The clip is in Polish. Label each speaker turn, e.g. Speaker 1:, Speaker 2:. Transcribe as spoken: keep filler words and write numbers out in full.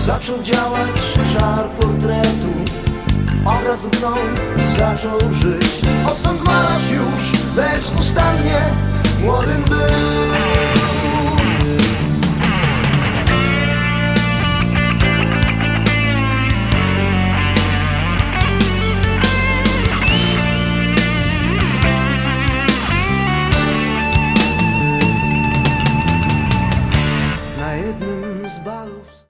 Speaker 1: zaczął działać czar portretu. Obraz drgnął i zaczął żyć. Odtąd malarz już bezustannie młodym był.